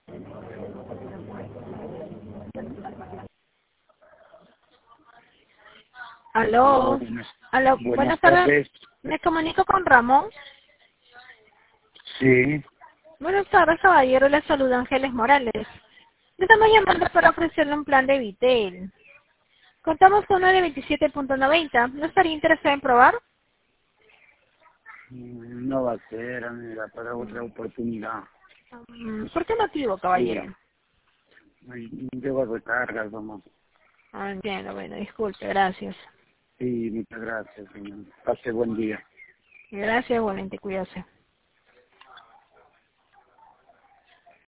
Aló. Aló, buenas tardes. tardes. Me comunico con Ramón. Sí, Buenas tardes, caballero. Le saluda Ángeles Morales. Le estamos llamando para ofrecerle un plan de Vitel. Contamos con uno de 27.90. ¿No estaría interesado en probar? no va a ser, amiga, para otra oportunidad. ¿Por qué motivo, caballero? Sí, debo recargas, vamos. Ah, entiendo, bueno, disculpe, gracias. Sí, muchas gracias, señor. Pase buen día. Gracias, igualmente, cuídase.